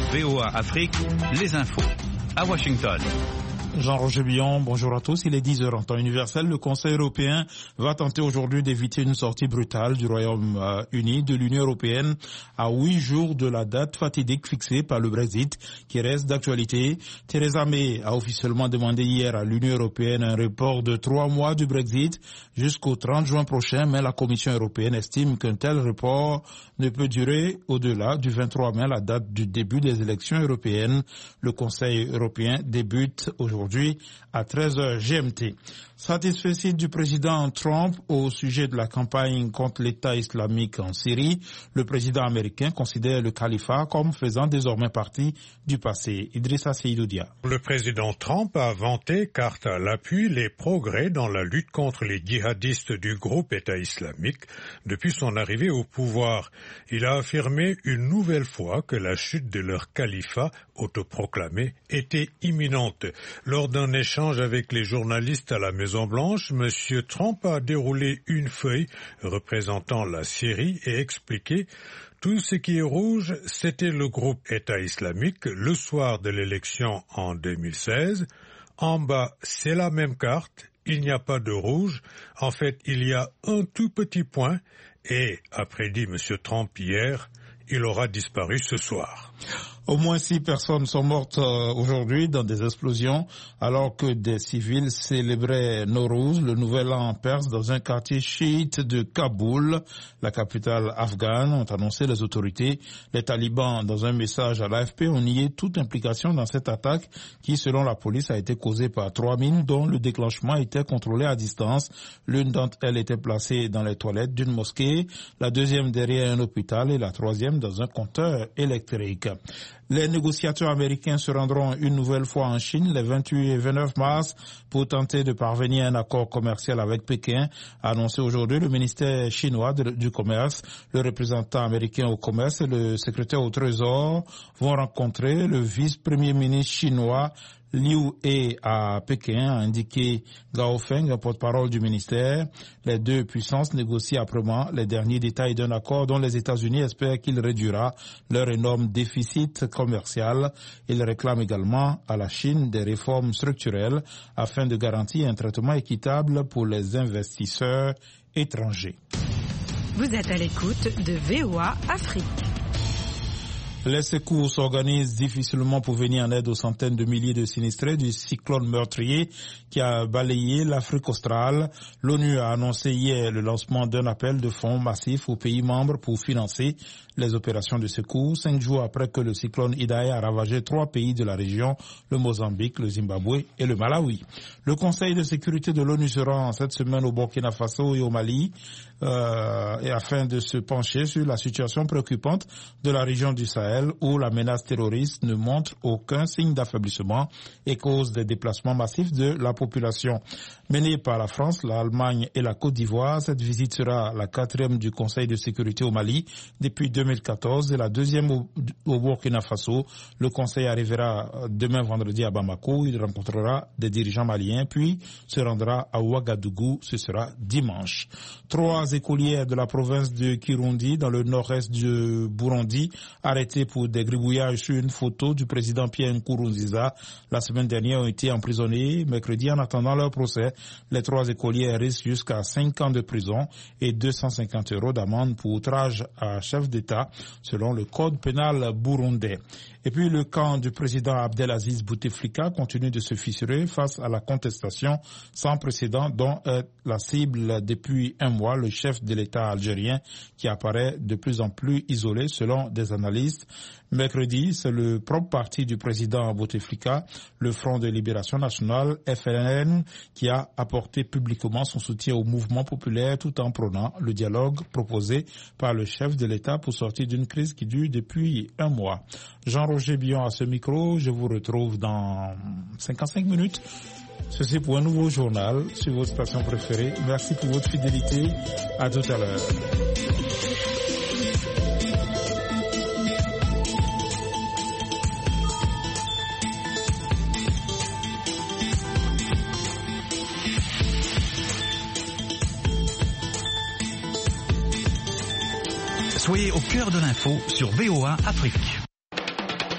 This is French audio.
VOA Afrique, les infos. À Washington. Jean-Roger Billon, bonjour à tous. Il est 10h en temps universel. Le Conseil européen va tenter aujourd'hui d'éviter une sortie brutale du Royaume-Uni de l'Union européenne à 8 jours de la date fatidique fixée par le Brexit qui reste d'actualité. Theresa May a officiellement demandé hier à l'Union européenne un report de 3 mois du Brexit jusqu'au 30 juin prochain, mais la Commission européenne estime qu'un tel report ne peut durer au-delà du 23 mai, la date du début des élections européennes. Le Conseil européen débute aujourd'hui à 13h GMT. Satisfait du président Trump au sujet de la campagne contre l'État islamique en Syrie, le président américain considère le califat comme faisant désormais partie du passé. Idrissa Seydoudia. Le président Trump a vanté carte à l'appui les progrès dans la lutte contre les djihadistes du groupe État islamique depuis son arrivée au pouvoir. Il a affirmé une nouvelle fois que la chute de leur califat autoproclamé était imminente. Lors d'un échange avec les journalistes à la Maison-Blanche, M. Trump a déroulé une feuille représentant la Syrie et expliqué « Tout ce qui est rouge, c'était le groupe État islamique le soir de l'élection en 2016. En bas, c'est la même carte, il n'y a pas de rouge. En fait, il y a un tout petit point et, a prédit M. Trump hier, il aura disparu ce soir. » Au moins 6 personnes sont mortes aujourd'hui dans des explosions alors que des civils célébraient Nowruz, le nouvel an perse, dans un quartier chiite de Kaboul, la capitale afghane, ont annoncé les autorités. Les talibans, dans un message à l'AFP, ont nié toute implication dans cette attaque qui, selon la police, a été causée par 3 mines dont le déclenchement était contrôlé à distance. L'une d'entre elles était placée dans les toilettes d'une mosquée, la deuxième derrière un hôpital et la troisième dans un compteur électrique. Les négociateurs américains se rendront une nouvelle fois en Chine les 28 et 29 mars pour tenter de parvenir à un accord commercial avec Pékin, a annoncé aujourd'hui le ministère chinois du commerce. Le représentant américain au commerce et le secrétaire au trésor vont rencontrer le vice-premier ministre chinois Liu He à Pékin, a indiqué Gao Feng, porte-parole du ministère. Les deux puissances négocient âprement les derniers détails d'un accord dont les États-Unis espèrent qu'il réduira leur énorme déficit commercial. Ils réclament également à la Chine des réformes structurelles afin de garantir un traitement équitable pour les investisseurs étrangers. Vous êtes à l'écoute de VOA Afrique. Les secours s'organisent difficilement pour venir en aide aux centaines de milliers de sinistrés du cyclone meurtrier qui a balayé l'Afrique australe. L'ONU a annoncé hier le lancement d'un appel de fonds massif aux pays membres pour financer les opérations de secours, 5 jours après que le cyclone Idai a ravagé 3 pays de la région, le Mozambique, le Zimbabwe et le Malawi. Le Conseil de sécurité de l'ONU se rend cette semaine au Burkina Faso et au Mali et afin de se pencher sur la situation préoccupante de la région du Sahel où la menace terroriste ne montre aucun signe d'affaiblissement et cause des déplacements massifs de la population. Menée par la France, l'Allemagne et la Côte d'Ivoire, cette visite sera la 4e du Conseil de sécurité au Mali depuis 2014 et la 2e au Burkina Faso. Le Conseil arrivera demain vendredi à Bamako. Il rencontrera des dirigeants maliens puis se rendra à Ouagadougou. Ce sera dimanche. 3 écolières de la province de Kirundi dans le nord-est du Burundi arrêtées pour des gribouillages sur une photo du président Pierre Nkurunziza la semaine dernière ont été emprisonnées mercredi en attendant leur procès. Les 3 écolières risquent jusqu'à 5 ans de prison et 250 € d'amende pour outrage à chef d'État selon le code pénal burundais. Et puis le camp du président Abdelaziz Bouteflika continue de se fissurer face à la contestation sans précédent dont est la cible depuis un mois, le chef de l'État algérien qui apparaît de plus en plus isolé selon des analystes. Mercredi, c'est le propre parti du président Bouteflika, le Front de Libération Nationale, FLN, qui a apporté publiquement son soutien au mouvement populaire tout en prônant le dialogue proposé par le chef de l'État pour sortir d'une crise qui dure depuis un mois. Jean-Roger Billon à ce micro, je vous retrouve dans 55 minutes. Ceci pour un nouveau journal sur votre station préférée. Merci pour votre fidélité. À tout à l'heure. Soyez au cœur de l'info sur VOA Afrique.